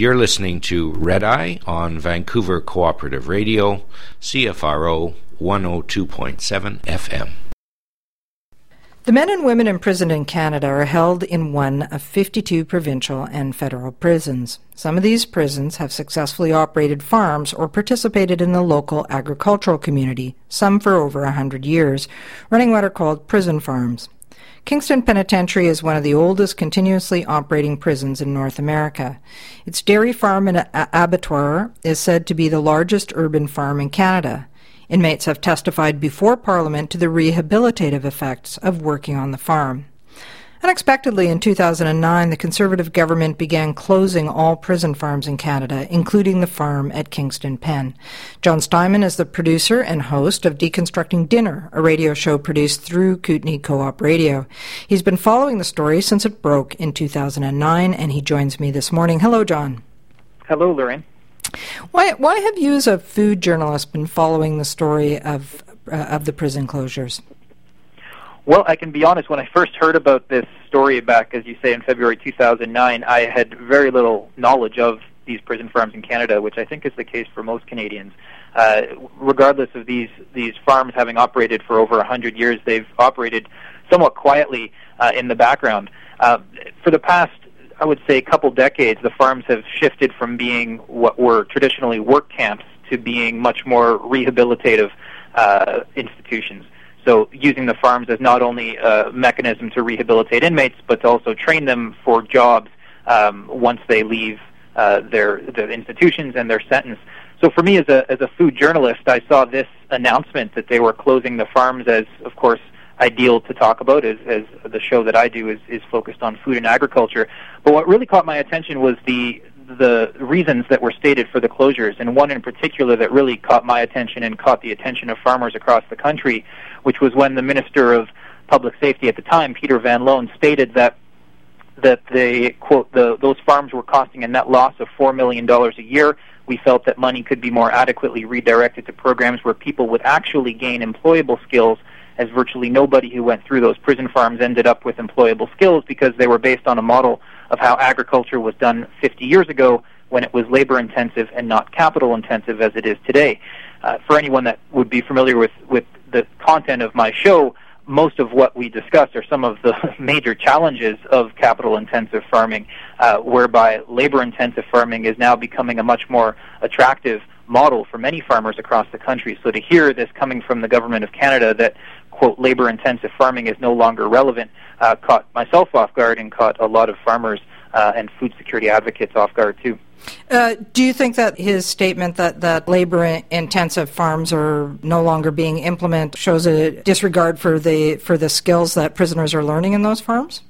You're listening to Red Eye on Vancouver Cooperative Radio, CFRO 102.7 FM. The men and women imprisoned in Canada are held in one of 52 provincial and federal prisons. Some of these prisons have successfully operated farms or participated in the local agricultural community, some for over 100 years, running what are called prison farms. Kingston Penitentiary is one of the oldest continuously operating prisons in North America. Its dairy farm and abattoir is said to be the largest urban farm in Canada. Inmates have testified before Parliament to the rehabilitative effects of working on the farm. Unexpectedly, in 2009, the Conservative government began closing all prison farms in Canada, including the farm at Kingston Pen. John Steinman is the producer and host of Deconstructing Dinner, a radio show produced through Kootenay Co-op Radio. He's been following the story since it broke in 2009, and he joins me this morning. Hello, John. Hello, Lorraine. Why have you, as a food journalist, been following the story of the prison closures? Well, I can be honest, when I first heard about this story back, as you say, in February 2009, I had very little knowledge of these prison farms in Canada, which I think is the case for most Canadians. Regardless of these farms having operated for over 100 years, they've operated somewhat quietly in the background. For the past, I would say, couple decades, the farms have shifted from being what were traditionally work camps to being much more rehabilitative institutions. So using the farms as not only a mechanism to rehabilitate inmates, but to also train them for jobs once they leave their institutions and their sentence. So for me, as a food journalist, I saw this announcement that they were closing the farms as, of course, ideal to talk about, as the show that I do is focused on food and agriculture. But what really caught my attention was the reasons that were stated for the closures, and one in particular that really caught my attention and caught the attention of farmers across the country, which was when the Minister of Public Safety at the time, Peter Van Loan, stated that they, quote, those farms were costing a net loss of $4 million a year. We felt that money could be more adequately redirected to programs where people would actually gain employable skills, as virtually nobody who went through those prison farms ended up with employable skills because they were based on a model of how agriculture was done 50 years ago when it was labor-intensive and not capital-intensive as it is today. For anyone that would be familiar with the content of my show, most of what we discuss are some of the major challenges of capital-intensive farming, whereby labor-intensive farming is now becoming a much more attractive model for many farmers across the country. So to hear this coming from the Government of Canada that, quote, labor-intensive farming is no longer relevant, caught myself off guard and caught a lot of farmers and food security advocates off guard too. Do you think that his statement that labor-intensive farms are no longer being implemented shows a disregard for the skills that prisoners are learning in those farms?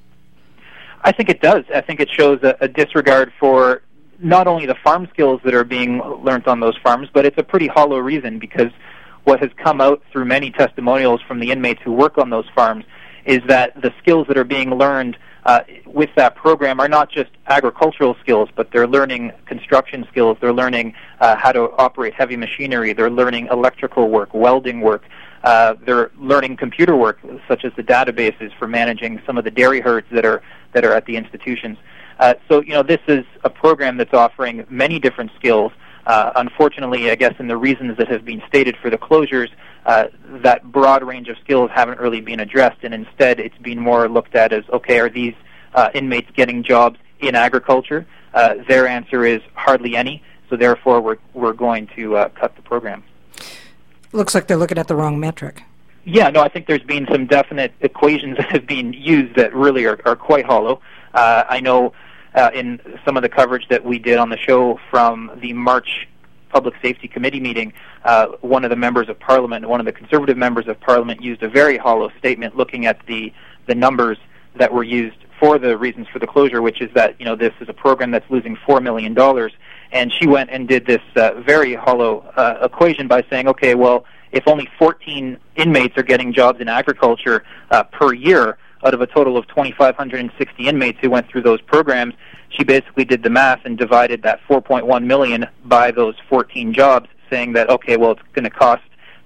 I think it does. I think it shows a disregard for not only the farm skills that are being learned on those farms, but it's a pretty hollow reason, because what has come out through many testimonials from the inmates who work on those farms is that the skills that are being learned with that program are not just agricultural skills, but they're learning construction skills, they're learning how to operate heavy machinery, they're learning electrical work, welding work, they're learning computer work, such as the databases for managing some of the dairy herds that are at the institutions. So, this is a program that's offering many different skills. Unfortunately, I guess in the reasons that have been stated for the closures, that broad range of skills haven't really been addressed, and instead it's been more looked at as, okay, are these inmates getting jobs in agriculture? Their answer is hardly any, so therefore we're going to cut the program. Looks like they're looking at the wrong metric. Yeah, no, I think there's been some definite equations that have been used that really are quite hollow. I know in some of the coverage that we did on the show from the March Public Safety Committee meeting, one of the members of Parliament, one of the Conservative members of Parliament, used a very hollow statement looking at the numbers that were used for the reasons for the closure, which is that, this is a program that's losing $4 million. And she went and did this very hollow equation by saying, okay, well, if only 14 inmates are getting jobs in agriculture per year, out of a total of 2,560 inmates who went through those programs, she basically did the math and divided that $4.1 million by those 14 jobs, saying that, okay, well, it's going to cost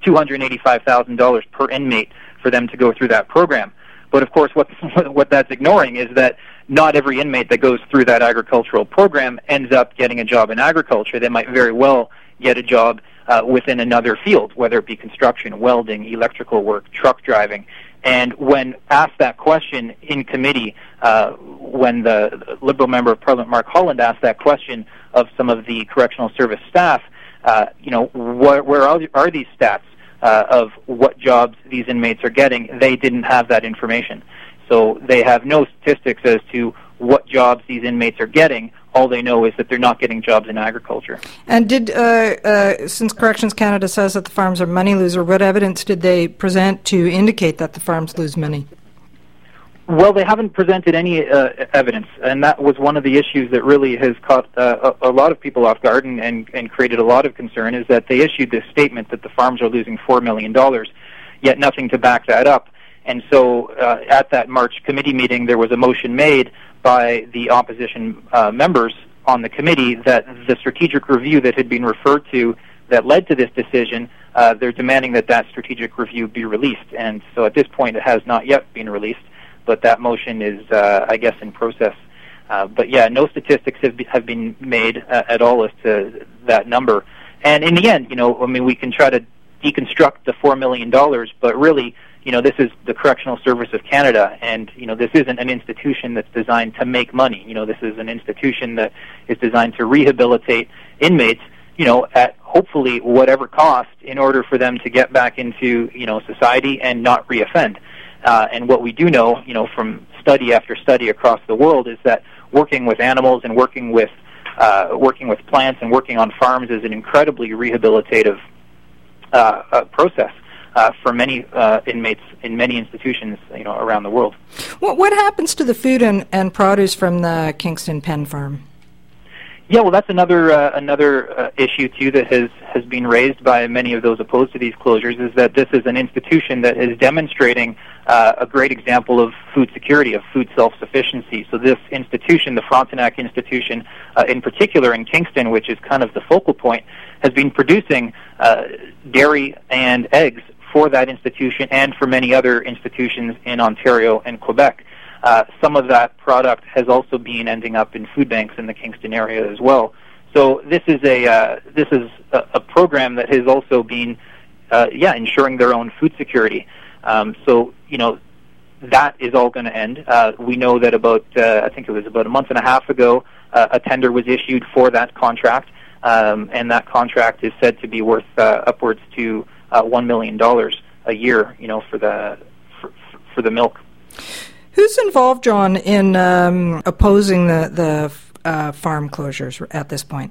$285,000 per inmate for them to go through that program. But of course, what that's ignoring is that not every inmate that goes through that agricultural program ends up getting a job in agriculture. They might very well get a job within another field, whether it be construction, welding, electrical work, truck driving. And when asked that question in committee, when the Liberal Member of Parliament, Mark Holland, asked that question of some of the Correctional Service staff, where are these stats of what jobs these inmates are getting? They didn't have that information. So they have no statistics as to what jobs these inmates are getting. All they know is that they're not getting jobs in agriculture. And did, since Corrections Canada says that the farms are money loser, what evidence did they present to indicate that the farms lose money? Well, they haven't presented any evidence, and that was one of the issues that really has caught a lot of people off guard and created a lot of concern, is that they issued this statement that the farms are losing $4 million, yet nothing to back that up. And so at that March committee meeting, there was a motion made by the opposition members on the committee that the strategic review that had been referred to that led to this decision, they're demanding that that strategic review be released. And so at this point, it has not yet been released, but that motion is, I guess, in process. But yeah, no statistics have been made at all as to that number. And in the end, we can try to deconstruct the $4 million, but really, this is the Correctional Service of Canada, and, this isn't an institution that's designed to make money. This is an institution that is designed to rehabilitate inmates, at hopefully whatever cost in order for them to get back into, society and not reoffend. And what we do know, from study after study across the world, is that working with animals and working with plants and working on farms is an incredibly rehabilitative process for many inmates in many institutions, around the world. What happens to the food and produce from the Kingston Pen Farm? Yeah, well, that's another issue too that has been raised by many of those opposed to these closures, is that this is an institution that is demonstrating a great example of food security, of food self-sufficiency. So this institution, the Frontenac Institution, in particular in Kingston, which is kind of the focal point, has been producing dairy and eggs for that institution and for many other institutions in Ontario and Quebec. Some of that product has also been ending up in food banks in the Kingston area as well. So this is a program that has also been ensuring their own food security. So that is all going to end. We know that I think it was about a month and a half ago, a tender was issued for that contract, and that contract is said to be worth upwards to $1 million a year, for the milk. Who's involved, John, in opposing the farm closures at this point?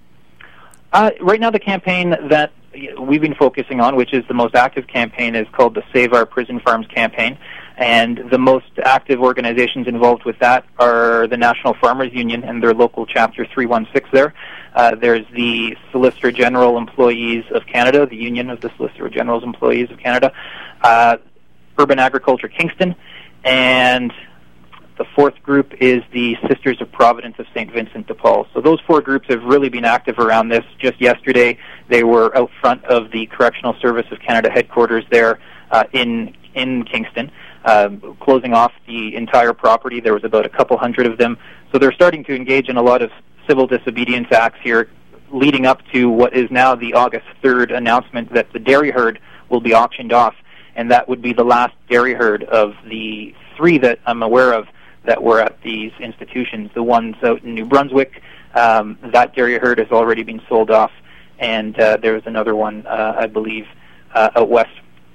Right now, the campaign that we've been focusing on, which is the most active campaign, is called the Save Our Prison Farms campaign. And the most active organizations involved with that are the National Farmers Union and their local Chapter 316 there. There's the Solicitor General Employees of Canada, the Union of the Solicitor General's Employees of Canada, Urban Agriculture Kingston, and the fourth group is the Sisters of Providence of St. Vincent de Paul. So those four groups have really been active around this. Just yesterday, they were out front of the Correctional Service of Canada headquarters there in Kingston, closing off the entire property. There was about a couple hundred of them. So they're starting to engage in a lot of civil disobedience acts here, leading up to what is now the August 3rd announcement that the dairy herd will be auctioned off, and that would be the last dairy herd of the three that I'm aware of that were at these institutions. The ones out in New Brunswick, that dairy herd has already been sold off, and there was another one, I believe, out west.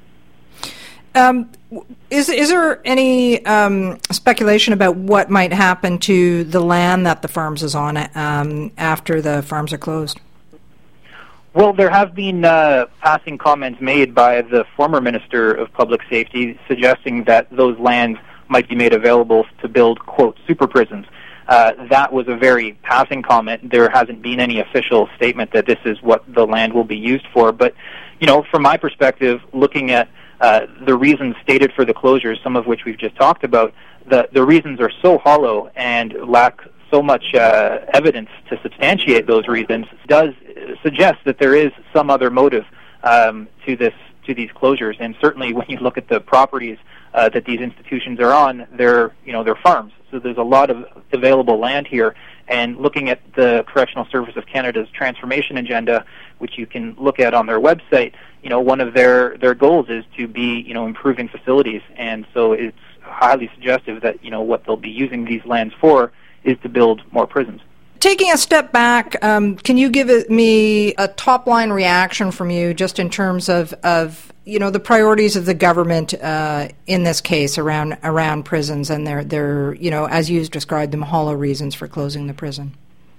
Is there any speculation about what might happen to the land that the farms is on after the farms are closed? Well, there have been passing comments made by the former Minister of Public Safety suggesting that those lands might be made available to build, quote, super prisons. That was a very passing comment. There hasn't been any official statement that this is what the land will be used for. But, from my perspective, looking at the reasons stated for the closures, some of which we've just talked about, the reasons are so hollow and lack so much evidence to substantiate those reasons, does suggest that there is some other motive to these closures. And certainly when you look at the properties that these institutions are on, they're farms. So there's a lot of available land here. And looking at the Correctional Service of Canada's transformation agenda, which you can look at on their website, one of their goals is to be, improving facilities. And so it's highly suggestive that, what they'll be using these lands for is to build more prisons. Taking a step back, can you give me a top-line reaction from you just in terms of the priorities of the government in this case around prisons and their as you've described them, hollow reasons for closing the prison?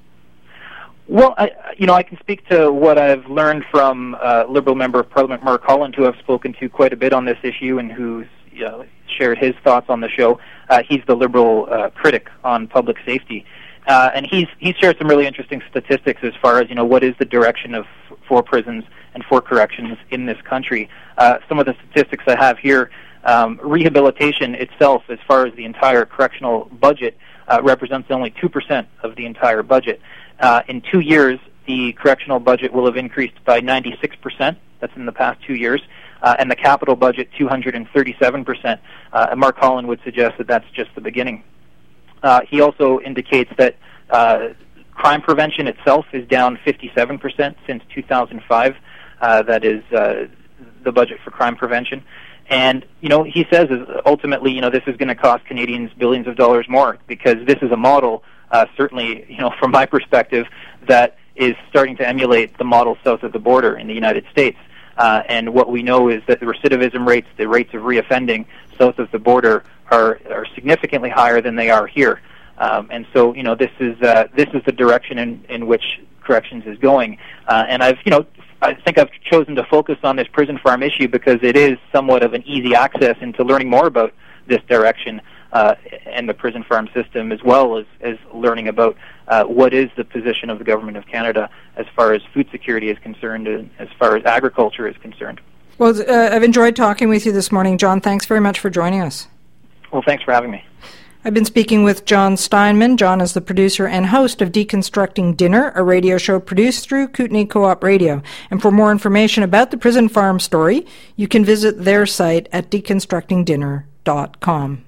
Well, I can speak to what I've learned from Liberal Member of Parliament Mark Holland, who I've spoken to quite a bit on this issue and who's shared his thoughts on the show. He's the Liberal critic on public safety. And he's shared some really interesting statistics as far as, what is the direction for prisons and for corrections in this country. Some of the statistics I have here, rehabilitation itself, as far as the entire correctional budget, represents only 2% of the entire budget. In 2 years, the correctional budget will have increased by 96%. That's in the past 2 years. And the capital budget, 237%. And Mark Holland would suggest that that's just the beginning. He also indicates that crime prevention itself is down 57% since 2005. That is the budget for crime prevention. And, he says ultimately, this is going to cost Canadians billions of dollars more because this is a model, certainly, from my perspective, that is starting to emulate the model south of the border in the United States. And what we know is that the recidivism rates, the rates of reoffending south of the border are significantly higher than they are here. And so, this is the direction in which corrections is going. And I think I've chosen to focus on this prison farm issue because it is somewhat of an easy access into learning more about this direction and the prison farm system, as well as learning about what is the position of the Government of Canada as far as food security is concerned and as far as agriculture is concerned. Well, I've enjoyed talking with you this morning. John, thanks very much for joining us. Well, thanks for having me. I've been speaking with John Steinman. John is the producer and host of Deconstructing Dinner, a radio show produced through Kootenay Co-op Radio. And for more information about the prison farm story, you can visit their site at deconstructingdinner.com.